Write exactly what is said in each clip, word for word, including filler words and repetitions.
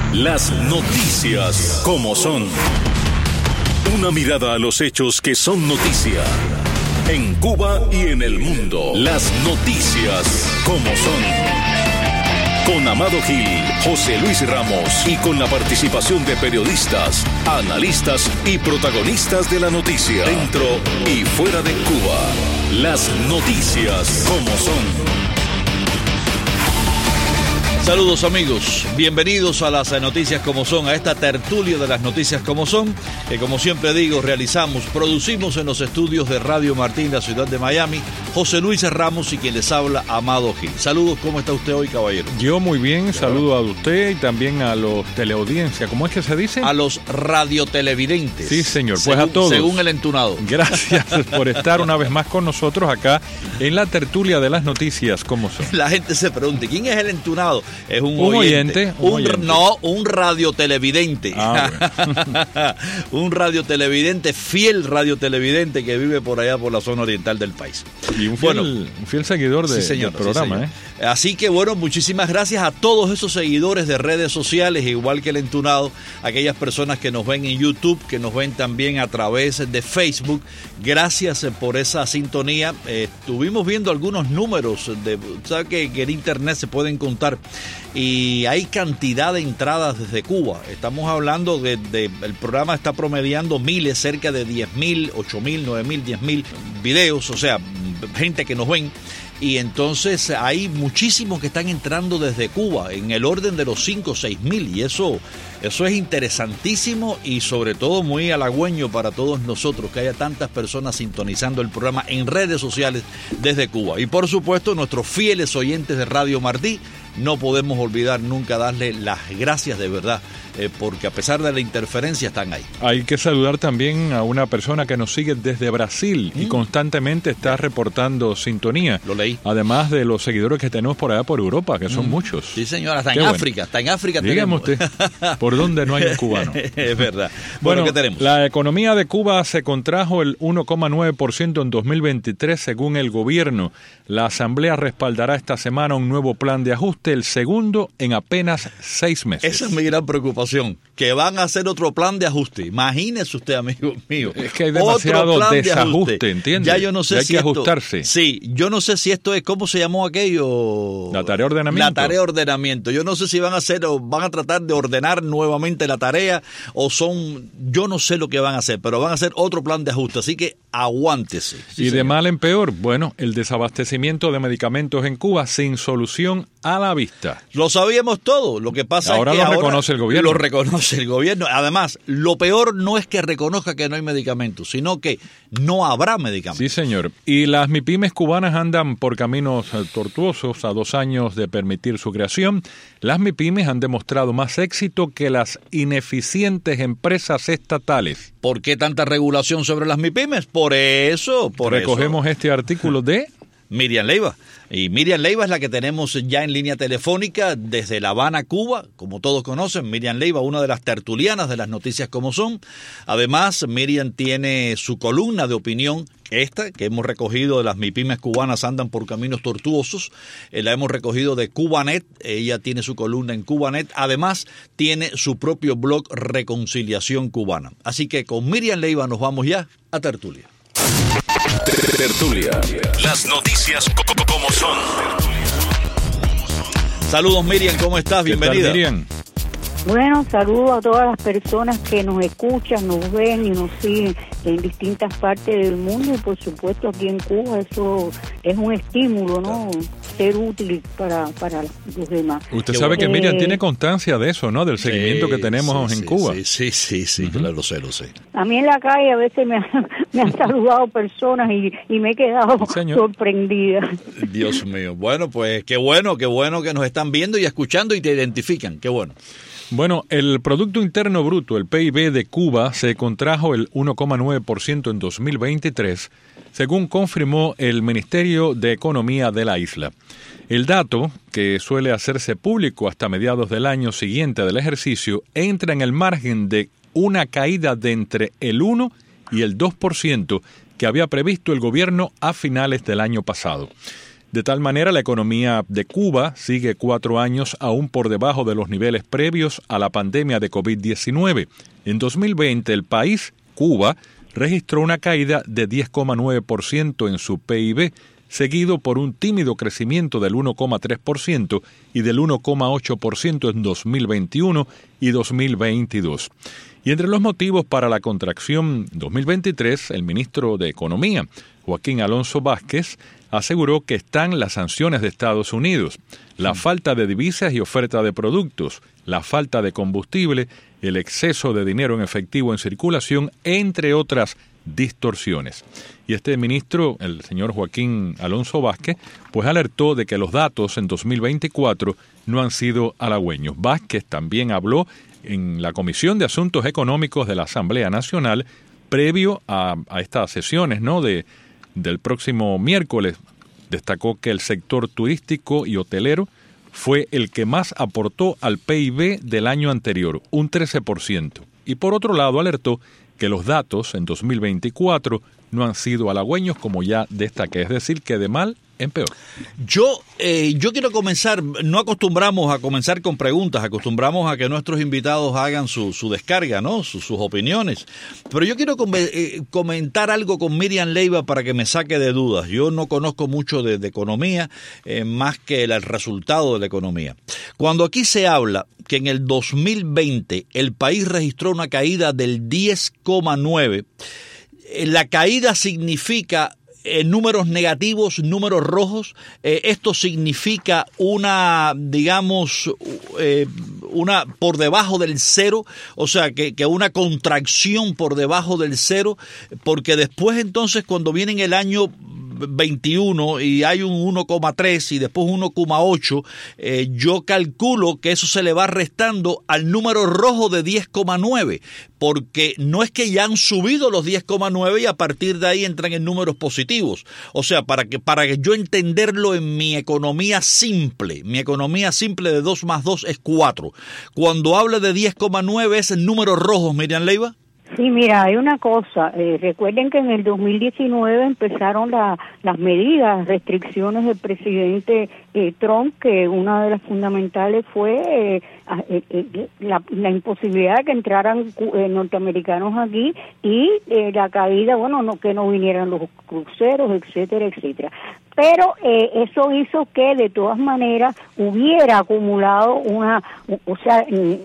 Las noticias como son. Una mirada a los hechos que son noticia. En Cuba y en el mundo. Las noticias como son. Con Amado Gil, José Luis Ramos y con la participación de periodistas, analistas y protagonistas de la noticia. Dentro y fuera de Cuba. Las noticias como son. Saludos amigos, bienvenidos a las noticias como son, a esta tertulia de las noticias como son, que como siempre digo, realizamos, producimos en los estudios de Radio Martín, la ciudad de Miami, José Luis Ramos y quien les habla, Amado Gil. Saludos, ¿cómo está usted hoy, caballero? Yo muy bien, saludo a usted y también a los teleaudiencia, ¿cómo es que se dice? A los radiotelevidentes. Sí, señor, pues según, a todos. Según el entunado. Gracias por estar una vez más con nosotros acá en la tertulia de las noticias como son. La gente se pregunta, ¿quién es el entunado? Es un, un oyente, oyente, un un, oyente. No, un radiotelevidente. Ah, bueno. Un radiotelevidente, fiel radiotelevidente que vive por allá por la zona oriental del país. Y un fiel, bueno, un fiel seguidor de, sí, señor, del programa. Sí, ¿eh? Así que bueno, muchísimas gracias a todos esos seguidores de redes sociales, igual que el entunado, aquellas personas que nos ven en YouTube, que nos ven también a través de Facebook. Gracias por esa sintonía. Eh, estuvimos viendo algunos números, de, ¿sabe que, que en internet se pueden contar? Y hay cantidad de entradas desde Cuba. Estamos hablando de, de el programa está promediando miles, cerca de diez mil, ocho mil, nueve mil, diez mil videos, o sea, gente que nos ven. Y entonces hay muchísimos que están entrando desde Cuba, en el orden de los cinco o seis mil, y eso, eso es interesantísimo y sobre todo muy halagüeño para todos nosotros que haya tantas personas sintonizando el programa en redes sociales desde Cuba. Y por supuesto nuestros fieles oyentes de Radio Martí, no podemos olvidar nunca darle las gracias de verdad, eh, porque a pesar de la interferencia están ahí. Hay que saludar también a una persona que nos sigue desde Brasil mm. y constantemente está reportando sintonía. Lo leí. Además de los seguidores que tenemos por allá por Europa, que son mm. muchos. Sí, señora, hasta Qué en bueno. África, hasta en África Dígame tenemos. usted, ¿por dónde no hay un cubano? Es verdad. Bueno, bueno, ¿qué tenemos? La economía de Cuba se contrajo el uno coma nueve por ciento en dos mil veintitrés según el gobierno. La Asamblea respaldará esta semana un nuevo plan de ajuste, el segundo en apenas seis meses. Esa es mi gran preocupación, que van a hacer otro plan de ajuste. Imagínese usted, amigo mío. Es que hay demasiado desajuste, de ¿entiende? Ya yo no sé ya hay si que esto, ajustarse. Sí, yo no sé si esto es, ¿cómo se llamó aquello? La tarea de ordenamiento. La tarea de ordenamiento. Yo no sé si van a hacer o van a tratar de ordenar nuevamente la tarea o son, yo no sé lo que van a hacer, pero van a hacer otro plan de ajuste, así que aguántese. Sí, y señor. De mal en peor, bueno, el desabastecimiento de medicamentos en Cuba sin solución a la vista. Lo sabíamos todo, lo que pasa ahora es que lo ahora reconoce el gobierno. Lo reconoce el gobierno. Además, lo peor no es que reconozca que no hay medicamentos, sino que no habrá medicamentos. Sí, señor. Y las MIPYMES cubanas andan por caminos tortuosos a dos años de permitir su creación. Las MIPYMES han demostrado más éxito que las ineficientes empresas estatales. ¿Por qué tanta regulación sobre las MIPYMES? Por eso, por Recogemos eso. este artículo de Miriam Leiva. Y Miriam Leiva es la que tenemos ya en línea telefónica desde La Habana, Cuba. Como todos conocen, Miriam Leiva, una de las tertulianas de las noticias como son. Además, Miriam tiene su columna de opinión, esta que hemos recogido de las MIPYMES cubanas andan por caminos tortuosos. Eh, la hemos recogido de Cubanet. Ella tiene su columna en Cubanet. Además, tiene su propio blog Reconciliación Cubana. Así que con Miriam Leiva nos vamos ya a tertulia. Tertulia. Las noticias como son. Saludos, Miriam, ¿cómo estás? Bienvenida. ¿Qué tal, Miriam? Bueno, saludo a todas las personas que nos escuchan, nos ven y nos siguen en distintas partes del mundo y por supuesto aquí en Cuba. Eso es un estímulo, ¿no? Ser útil para, para los demás. Usted Qué sabe bueno. que Miriam Eh, tiene constancia de eso, ¿no? Del seguimiento Sí, que tenemos sí, en sí, Cuba. Sí, sí, sí, sí, Uh-huh. claro, lo sé, lo sé. A mí en la calle a veces me, han- me han saludado personas y, y me he quedado Señor. sorprendida. Dios mío. Bueno, pues qué bueno, qué bueno que nos están viendo y escuchando y te identifican. Qué bueno. Bueno, el Producto Interno Bruto, el P I B de Cuba, se contrajo el uno coma nueve por ciento en dos mil veintitrés, según confirmó el Ministerio de Economía de la isla. El dato, que suele hacerse público hasta mediados del año siguiente del ejercicio, entra en el margen de una caída de entre el uno y el dos por ciento que había previsto el gobierno a finales del año pasado. De tal manera, la economía de Cuba sigue cuatro años aún por debajo de los niveles previos a la pandemia de COVID diecinueve. En dos mil veinte, el país, Cuba, registró una caída de diez coma nueve por ciento en su P I B, seguido por un tímido crecimiento del uno coma tres por ciento y del uno coma ocho por ciento en dos mil veintiuno y dos mil veintidós. Y entre los motivos para la contracción dos mil veintitrés, el ministro de Economía, Joaquín Alonso Vázquez, aseguró que están las sanciones de Estados Unidos, la falta de divisas y oferta de productos, la falta de combustible, el exceso de dinero en efectivo en circulación, entre otras distorsiones. Y este ministro, el señor Joaquín Alonso Vázquez, pues alertó de que los datos en dos mil veinticuatro no han sido halagüeños. Vázquez también habló en la Comisión de Asuntos Económicos de la Asamblea Nacional previo a, a estas sesiones, ¿no?, de del próximo miércoles. Destacó que el sector turístico y hotelero fue el que más aportó al P I B del año anterior, un trece por ciento. Y por otro lado alertó que los datos en dos mil veinticuatro no han sido halagüeños, como ya destaqué, es decir, que de mal en peor. Yo, eh, yo quiero comenzar, no acostumbramos a comenzar con preguntas, acostumbramos a que nuestros invitados hagan su, su descarga, ¿no? Sus, sus opiniones. Pero yo quiero com- eh, comentar algo con Miriam Leiva para que me saque de dudas. Yo no conozco mucho de, de economía, eh, más que el, el resultado de la economía. Cuando aquí se habla que en el dos mil veinte el país registró una caída del diez coma nueve, eh, la caída significa Eh, números negativos, números rojos. Eh, esto significa una, digamos, eh, una por debajo del cero, o sea, que, que una contracción por debajo del cero, porque después entonces cuando viene en el año veintiuno y hay un uno coma tres y después uno coma ocho, eh, yo calculo que eso se le va restando al número rojo de diez coma nueve, porque no es que ya han subido los diez coma nueve y a partir de ahí entran en números positivos. O sea, para que para que yo entenderlo en mi economía simple, mi economía simple de dos más dos es cuatro. Cuando habla de diez coma nueve es en números rojos, Miriam Leiva. Sí, mira, hay una cosa, eh, recuerden que en el dos mil diecinueve empezaron la, las medidas, restricciones del presidente eh, Trump, que una de las fundamentales fue eh, eh, eh, la, la imposibilidad de que entraran eh, norteamericanos aquí y eh, la caída, bueno, no que no vinieran los cruceros, etcétera, etcétera. Pero eh, eso hizo que de todas maneras hubiera acumulado una, o sea,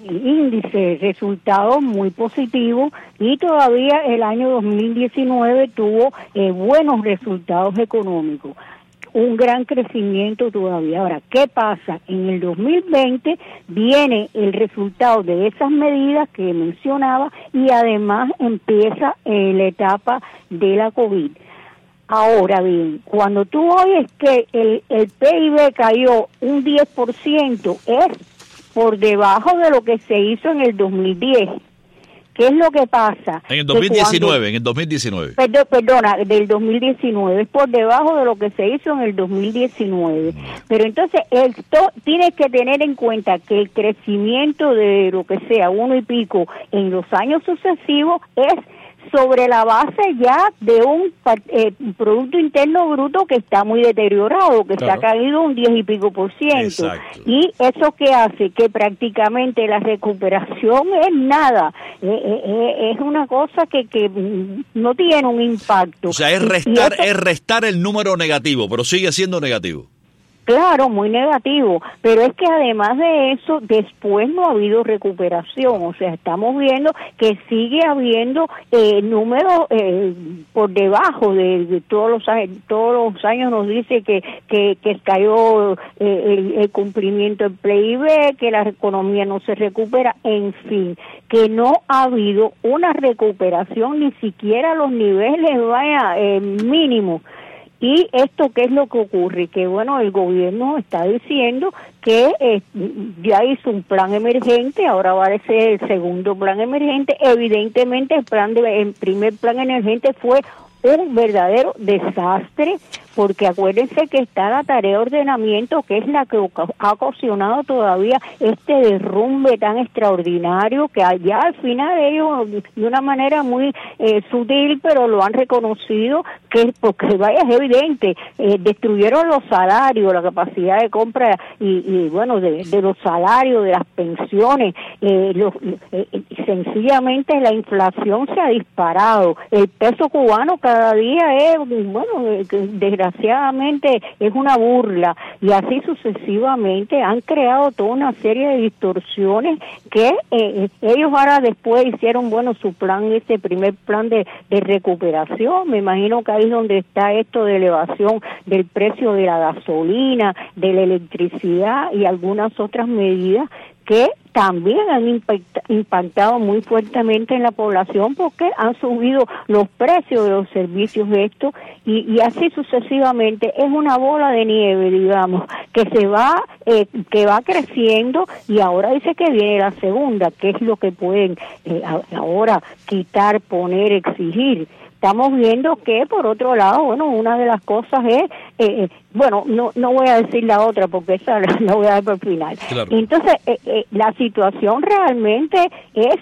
índice, resultados muy positivos y todavía el año dos mil diecinueve tuvo eh, buenos resultados económicos, un gran crecimiento todavía. Ahora, ¿qué pasa? En el dos mil veinte viene el resultado de esas medidas que mencionaba y además empieza eh, la etapa de la COVID. Ahora bien, cuando tú oyes que el, el P I B cayó un diez por ciento, es por debajo de lo que se hizo en el dos mil diez. ¿Qué es lo que pasa? En el dos mil diecinueve, cuando, en el dos mil diecinueve. Perdón, perdona, del dos mil diecinueve, es por debajo de lo que se hizo en el dos mil diecinueve. Pero entonces, esto tienes que tener en cuenta que el crecimiento de lo que sea, uno y pico, en los años sucesivos es sobre la base ya de un eh, Producto Interno Bruto que está muy deteriorado, que claro, se ha caído un diez y pico por ciento. Exacto. Y eso que hace que prácticamente la recuperación es nada, eh, eh, es una cosa que, que no tiene un impacto. O sea, es restar, eso, es restar el número negativo, pero sigue siendo negativo. Claro, muy negativo, pero es que además de eso, después no ha habido recuperación, o sea, estamos viendo que sigue habiendo eh, números eh, por debajo de, de todos los años, todos los años nos dice que que, que cayó eh, el, el cumplimiento del P I B, que la economía no se recupera, en fin, que no ha habido una recuperación ni siquiera a los niveles vaya eh, mínimos. Y esto, ¿qué es lo que ocurre? Que, bueno, el gobierno está diciendo que eh, ya hizo un plan emergente, ahora va a ser el segundo plan emergente. Evidentemente, el plan de, el primer plan emergente fue un verdadero desastre, porque acuérdense que está la tarea de ordenamiento, que es la que ha ocasionado todavía este derrumbe tan extraordinario, que allá al final ellos, de una manera muy eh, sutil, pero lo han reconocido, que porque vaya, es evidente, eh, destruyeron los salarios, la capacidad de compra y, y bueno, de, de los salarios, de las pensiones, eh, los, eh, sencillamente la inflación se ha disparado, el peso cubano cada día es, bueno, eh, desgraciadamente es una burla, y así sucesivamente han creado toda una serie de distorsiones que eh, ellos ahora después hicieron, bueno, su plan, ese primer plan de, de recuperación, me imagino que ahí es donde está esto de elevación del precio de la gasolina, de la electricidad y algunas otras medidas que también han impacta, impactado muy fuertemente en la población, porque han subido los precios de los servicios estos y, y así sucesivamente. Es una bola de nieve, digamos, que se va eh, que va creciendo, y ahora dice que viene la segunda, que es lo que pueden eh, ahora quitar, poner, exigir. Estamos viendo que, por otro lado, bueno, una de las cosas es, eh, bueno, no no voy a decir la otra porque esa la, la voy a dar por final. Claro. Entonces, eh, eh, la situación realmente es,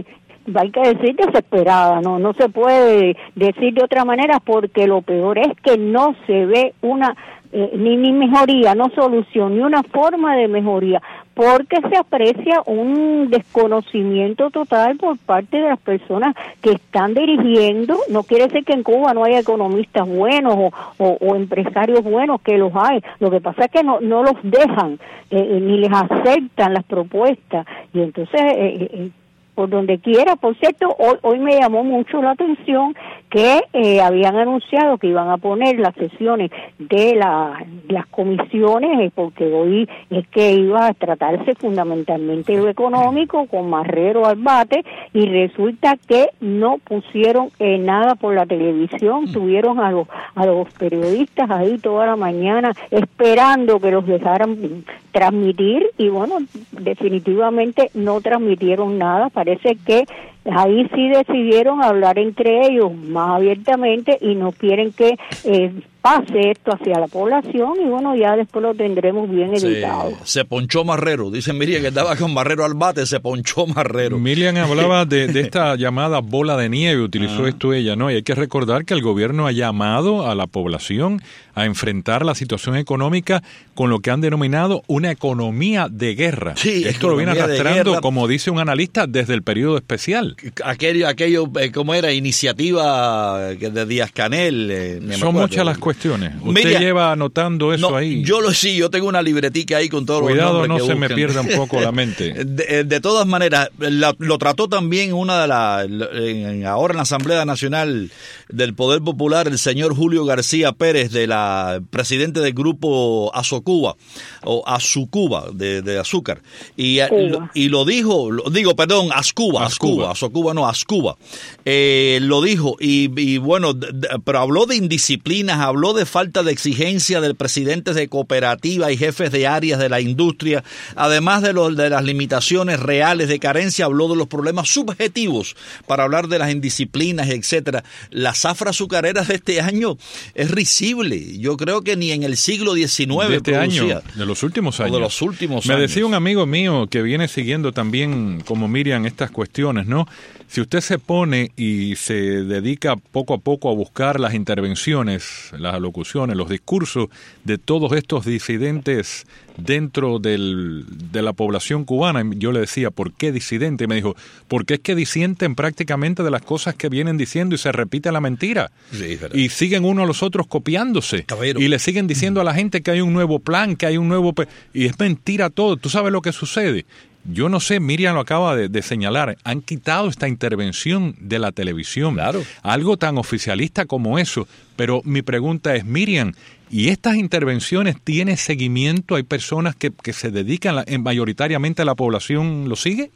hay que decir, desesperada, no no se puede decir de otra manera, porque lo peor es que no se ve una eh, ni, ni mejoría, no solución, ni una forma de mejoría, porque se aprecia un desconocimiento total por parte de las personas que están dirigiendo. No quiere decir que en Cuba no haya economistas buenos o, o, o empresarios buenos, que los hay. Lo que pasa es que no, no los dejan, eh, ni les aceptan las propuestas, y entonces eh, eh, por donde quiera. Por cierto, hoy, hoy me llamó mucho la atención que eh, habían anunciado que iban a poner las sesiones de la, las comisiones, eh, porque hoy es que iba a tratarse fundamentalmente lo económico, con Marrero al bate, y resulta que no pusieron eh, nada por la televisión. Tuvieron a los, a los periodistas ahí toda la mañana esperando que los dejaran transmitir, y bueno, definitivamente no transmitieron nada. Parece que ahí sí decidieron hablar entre ellos más abiertamente y no quieren que eh, pase esto hacia la población, y bueno, ya después lo tendremos bien editado. Se, se ponchó Marrero, dice Miriam que estaba con Marrero al bate, se ponchó Marrero. Miriam hablaba de, de esta llamada bola de nieve, utilizó ah. esto ella, ¿no? Y hay que recordar que el gobierno ha llamado a la población a enfrentar la situación económica con lo que han denominado una economía de guerra. Sí, esto lo viene arrastrando, como dice un analista, desde el periodo especial. Aquello, aquello eh, ¿cómo era? Iniciativa de Díaz-Canel. Eh, Son muchas las cuestiones. Usted Miriam, lleva anotando eso no, ahí. Yo lo sí, yo tengo una libretica ahí con todos Cuidado, los nombres no que se buscan. me pierda un poco la mente. De, de todas maneras, la, lo trató también una de las, ahora en la Asamblea Nacional del Poder Popular, el señor Julio García Pérez, de la presidente del grupo Azocuba, o Azucuba, de, de azúcar. Y, lo, y lo dijo, lo, digo, perdón, Azcuba, Azcuba, Azocuba no, Azcuba. Eh, lo dijo, y, y bueno, de, de, pero habló de indisciplinas, habló de falta de exigencia del presidente de cooperativa y jefes de áreas de la industria, además de, lo, de las limitaciones reales de carencia, habló de los problemas subjetivos para hablar de las indisciplinas, etcétera. La zafra azucarera de este año es risible. Yo creo que ni en el siglo diecinueve de este producía. año, de los últimos años. O de los últimos Me años. decía un amigo mío que viene siguiendo también, como Miriam, estas cuestiones, ¿no? Si usted se pone y se dedica poco a poco a buscar las intervenciones, las alocuciones, los discursos de todos estos disidentes dentro del, de la población cubana, yo le decía, ¿por qué disidente? Y me dijo, porque es que disienten prácticamente de las cosas que vienen diciendo y se repite la mentira. Sí, y siguen uno a los otros copiándose. Caballero. Y le siguen diciendo a la gente que hay un nuevo plan, que hay un nuevo... Pe- y es mentira todo. ¿Tú sabes lo que sucede? Yo no sé, Miriam lo acaba de, de señalar, han quitado esta intervención de la televisión, claro, algo tan oficialista como eso, pero mi pregunta es, Miriam, ¿y estas intervenciones tienen seguimiento? ¿Hay personas que, que se dedican la, en, mayoritariamente a la población lo sigue?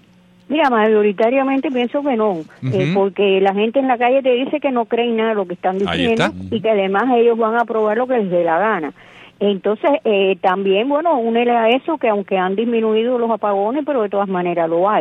Mira, mayoritariamente pienso que no, uh-huh. eh, porque la gente en la calle te dice que no creen nada de lo que están diciendo y que además ellos van a aprobar lo que les dé la gana. Entonces, eh, también, bueno, únele a eso que aunque han disminuido los apagones, pero de todas maneras lo hay.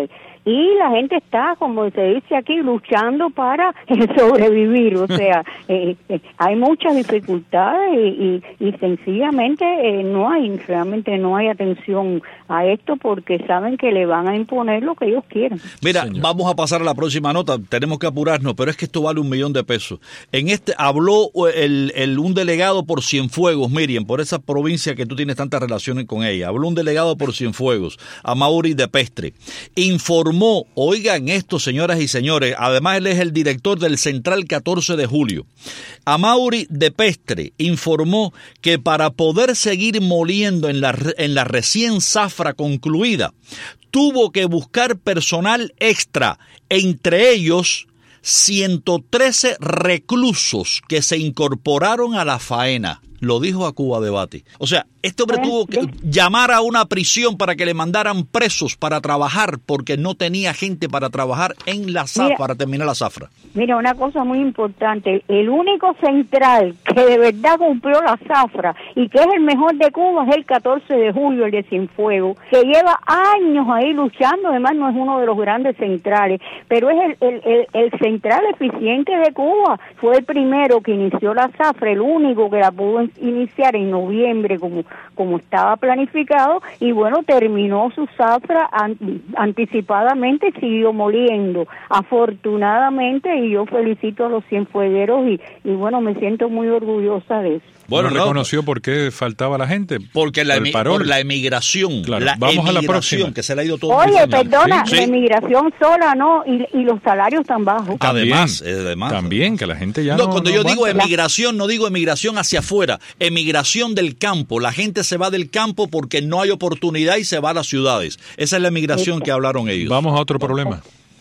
y la gente está, como se dice aquí, luchando para eh, sobrevivir. O sea, eh, eh, hay muchas dificultades y, y, y sencillamente eh, no hay, realmente no hay atención a esto porque saben que le van a imponer lo que ellos quieran. Mira, Señor. Vamos a pasar a la próxima nota, tenemos que apurarnos, pero es que esto vale un millón de pesos. En este habló el, el un delegado por Cienfuegos, Miriam, por esa provincia que tú tienes tantas relaciones con ella. Habló un delegado por Cienfuegos, Amaury de Pestre. Informó, oigan esto, señoras y señores, además él es el director del Central catorce de julio. Amaury de Pestre informó que para poder seguir moliendo en la, en la recién zafra concluida, tuvo que buscar personal extra, entre ellos ciento trece reclusos que se incorporaron a la faena. Lo dijo a Cuba Debate. O sea, este hombre tuvo que llamar a una prisión para que le mandaran presos para trabajar porque no tenía gente para trabajar en la zafra, mira, para terminar la zafra. Mira, una cosa muy importante, el único central que de verdad cumplió la zafra y que es el mejor de Cuba es el catorce de julio, el de Cienfuegos, que lleva años ahí luchando, además no es uno de los grandes centrales, pero es el, el, el, el central eficiente de Cuba, fue el primero que inició la zafra, el único que la pudo iniciar en noviembre como como estaba planificado y bueno, terminó su zafra an, anticipadamente, siguió moliendo afortunadamente y yo felicito a los cienfuegueros y, y bueno, me siento muy orgullosa de eso. Bueno, no reconoció por qué faltaba la gente. Porque la, emi por la emigración. Claro, la vamos emigración, a la próxima. Que se le ha ido todo. Oye, perdona, sí, la emigración sola no, y, y los salarios tan bajos. Además, además. También, que la gente ya no... no cuando no yo aguanta. digo emigración, no digo emigración hacia afuera, emigración del campo. La gente se va del campo porque no hay oportunidad y se va a las ciudades. Esa es la emigración que hablaron ellos. Vamos a otro problema.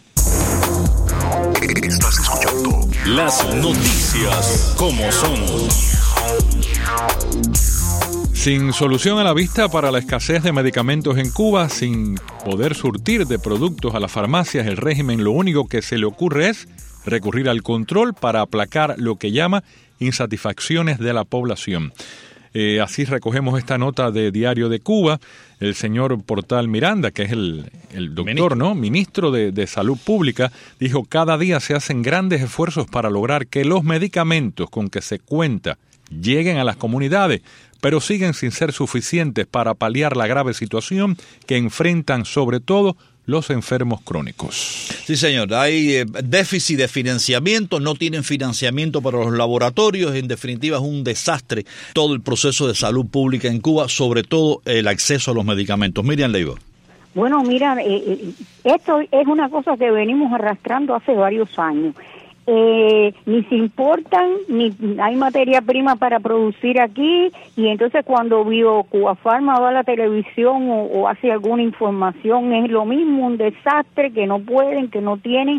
Estás escuchando las noticias como son. Sin solución a la vista para la escasez de medicamentos en Cuba, sin poder surtir de productos a las farmacias, el régimen lo único que se le ocurre es recurrir al control para aplacar lo que llama insatisfacciones de la población. Eh, así recogemos esta nota de Diario de Cuba. El señor Portal Miranda, que es el, el doctor, Ministro. ¿no? Ministro de, de Salud Pública, dijo: cada día se hacen grandes esfuerzos para lograr que los medicamentos con que se cuenta lleguen a las comunidades, pero siguen sin ser suficientes para paliar la grave situación que enfrentan sobre todo los enfermos crónicos. Sí, señor. Hay eh, déficit de financiamiento, no tienen financiamiento para los laboratorios. En definitiva, es un desastre todo el proceso de salud pública en Cuba, sobre todo el acceso a los medicamentos. Miriam Leiva. Bueno, mira, eh, esto es una cosa que venimos arrastrando hace varios años. Eh, ni se importan, ni hay materia prima para producir aquí, y entonces cuando Bio Cuba Pharma va a la televisión o, o hace alguna información es lo mismo, un desastre, que no pueden, que no tienen.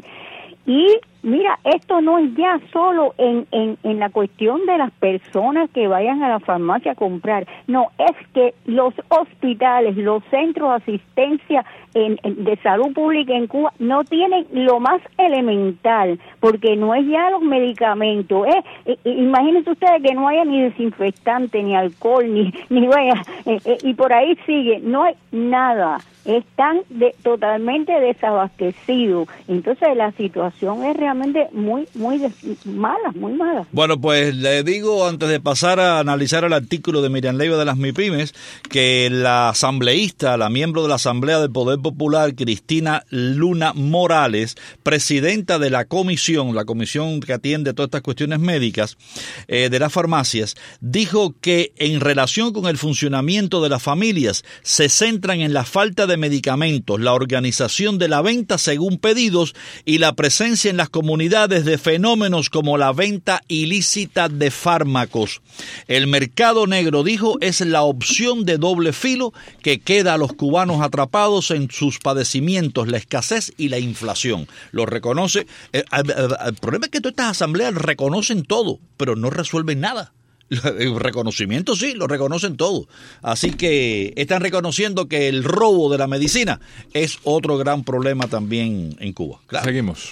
Y mira, esto no es ya solo en, en, en la cuestión de las personas que vayan a la farmacia a comprar, no, es que los hospitales, los centros de asistencia en, en, de salud pública en Cuba no tienen lo más elemental, porque no es ya los medicamentos, ¿eh? E, imagínense ustedes que no haya ni desinfectante, ni alcohol, ni, ni vaya, eh, eh, y por ahí sigue, no hay nada. Están de, totalmente desabastecidos. Entonces la situación es realmente muy, muy des, mala, muy mala. Bueno, pues le digo, antes de pasar a analizar el artículo de Miriam Leiva de las MIPYMES, que la asambleísta, la miembro de la Asamblea del Poder Popular, Cristina Luna Morales, presidenta de la comisión, la comisión que atiende todas estas cuestiones médicas eh, de las farmacias, dijo que en relación con el funcionamiento de las familias se centran en la falta de medicamentos, la organización de la venta según pedidos y la presencia en las comunidades de fenómenos como la venta ilícita de fármacos. El mercado negro, dijo, es la opción de doble filo que queda a los cubanos atrapados en sus padecimientos, la escasez y la inflación. Lo reconoce. El, el, el problema es que todas estas asambleas reconocen todo, pero no resuelven nada. El reconocimiento sí, lo reconocen todo. Así que están reconociendo que el robo de la medicina es otro gran problema también en Cuba. Claro. Seguimos.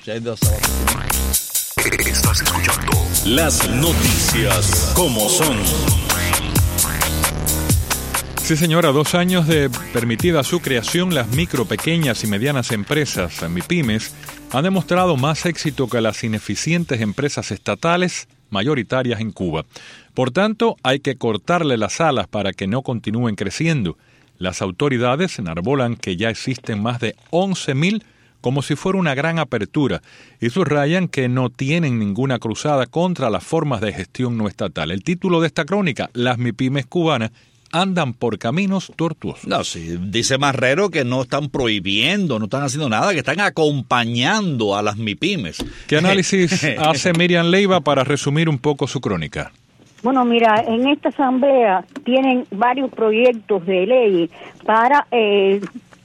Estás escuchando las noticias como son. Sí, señora, dos años de permitida su creación, las micro, pequeñas y medianas empresas, MIPYMES, han demostrado más éxito que las ineficientes empresas estatales mayoritarias en Cuba. Por tanto, hay que cortarle las alas para que no continúen creciendo. Las autoridades enarbolan que ya existen más de once mil como si fuera una gran apertura y subrayan que no tienen ninguna cruzada contra las formas de gestión no estatal. El título de esta crónica, las MIPYMES cubanas andan por caminos tortuosos. No, sí, dice Marrero que no están prohibiendo, no están haciendo nada, que están acompañando a las MIPYMES. ¿Qué análisis hace Miriam Leiva para resumir un poco su crónica? Bueno, mira, en esta asamblea tienen varios proyectos de ley para eh,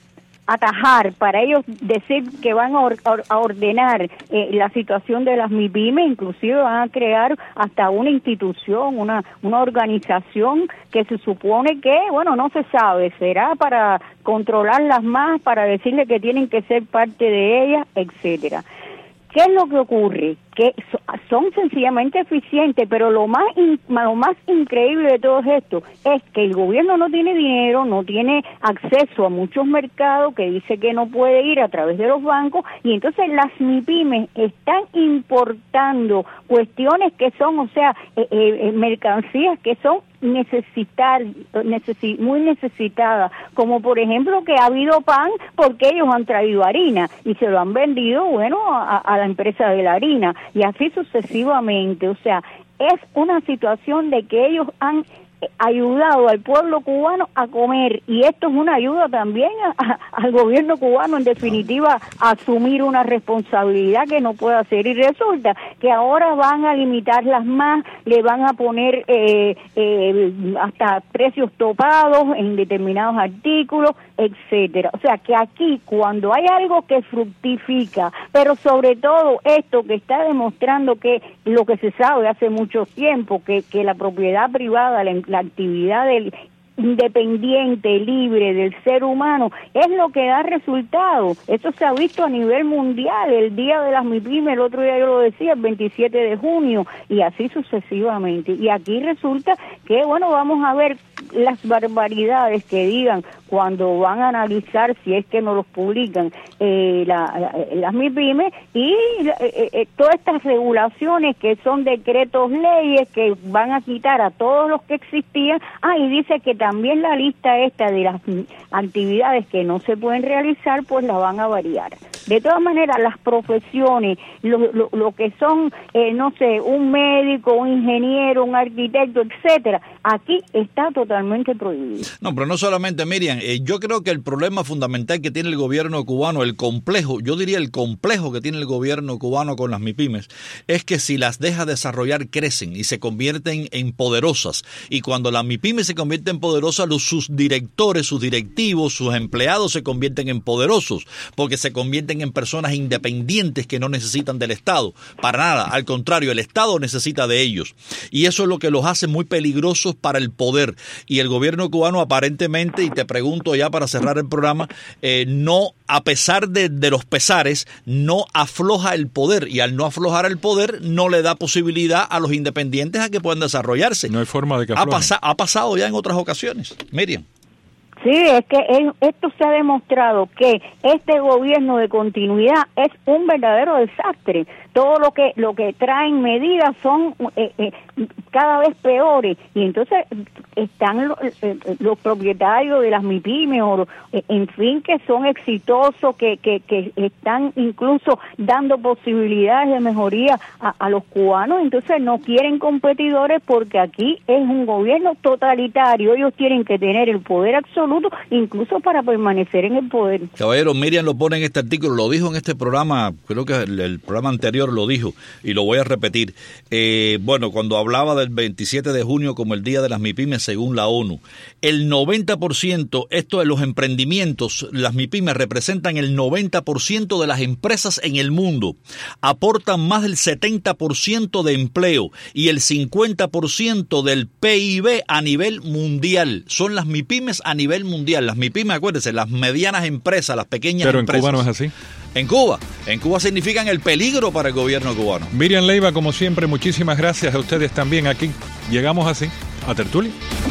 atajar, para ellos decir que van a, or, a ordenar eh, la situación de las MIPYMES, inclusive van a crear hasta una institución, una una organización que se supone que, bueno, no se sabe, será para controlarlas más, para decirle que tienen que ser parte de ellas, etcétera. ¿Qué es lo que ocurre? Que son sencillamente eficientes, pero lo más in, lo más increíble de todo esto es que el gobierno no tiene dinero, no tiene acceso a muchos mercados, que dice que no puede ir a través de los bancos, y entonces las MIPYMES están importando cuestiones que son, o sea, eh, eh, mercancías que son necesitar, necesi, muy necesitadas, como por ejemplo que ha habido pan porque ellos han traído harina y se lo han vendido, bueno, a, a la empresa de la harina, y así sucesivamente. O sea, es una situación de que ellos han ayudado al pueblo cubano a comer, y esto es una ayuda también a, a, al gobierno cubano, en definitiva, a asumir una responsabilidad que no puede hacer, y resulta que ahora van a limitarlas más, le van a poner eh, eh, hasta precios topados en determinados artículos, etcétera. O sea que aquí, cuando hay algo que fructifica, pero sobre todo esto que está demostrando que lo que se sabe hace mucho tiempo, que, que la propiedad privada, la, la actividad del independiente, libre del ser humano, es lo que da resultado. Eso se ha visto a nivel mundial, el día de las MIPYMES, el otro día yo lo decía, el veintisiete de junio, y así sucesivamente. Y aquí resulta que, bueno, vamos a ver las barbaridades que digan cuando van a analizar, si es que no los publican, eh, la, la, las MIPYMES, y eh, eh, todas estas regulaciones que son decretos leyes que van a quitar a todos los que existían. Ah, y dice que también la lista esta de las actividades que no se pueden realizar, pues la van a variar. De todas maneras, las profesiones, lo, lo, lo que son, eh, no sé, un médico, un ingeniero, un arquitecto, etcétera, aquí está totalmente prohibido. No, pero no solamente, Miriam, eh, yo creo que el problema fundamental que tiene el gobierno cubano, el complejo, yo diría el complejo que tiene el gobierno cubano con las MIPYMES, es que si las deja desarrollar, crecen y se convierten en poderosas. Y cuando las MIPYMES se convierten en poderosas, los, sus directores, sus directivos, sus empleados se convierten en poderosos, porque se convierten en personas independientes que no necesitan del Estado, para nada, al contrario, el Estado necesita de ellos, y eso es lo que los hace muy peligrosos para el poder. Y el gobierno cubano aparentemente, y te pregunto ya para cerrar el programa, eh, no, a pesar de, de los pesares, no afloja el poder, y al no aflojar el poder no le da posibilidad a los independientes a que puedan desarrollarse. No hay forma de que ha, pasa, ha pasado ya en otras ocasiones, Miriam. Sí, es que esto se ha demostrado que este gobierno de continuidad es un verdadero desastre. Todo lo que lo que traen medidas son eh, eh, cada vez peores, y entonces están los, eh, los propietarios de las MIPYMES, o, eh, en fin, que son exitosos, que, que, que están incluso dando posibilidades de mejoría a, a los cubanos. Entonces no quieren competidores porque aquí es un gobierno totalitario. Ellos tienen que tener el poder absoluto, incluso para permanecer en el poder. Caballero, Miriam lo pone en este artículo, lo dijo en este programa, creo que el, el programa anterior lo dijo, y lo voy a repetir. Eh, bueno, cuando hablaba del veintisiete de junio como el día de las MIPYMES según la ONU, el noventa por ciento, esto de los emprendimientos, las MIPYMES representan el noventa por ciento de las empresas en el mundo, aportan más del setenta por ciento de empleo y el cincuenta por ciento del P I B a nivel mundial. Son las MIPYMES a nivel mundial. Las MIPYMES, acuérdense, las medianas empresas, las pequeñas Pero empresas. Pero en Cuba no es así. En Cuba, en Cuba significan el peligro para el gobierno cubano. Miriam Leiva, como siempre, muchísimas gracias a ustedes también aquí. Llegamos así a Tertulia.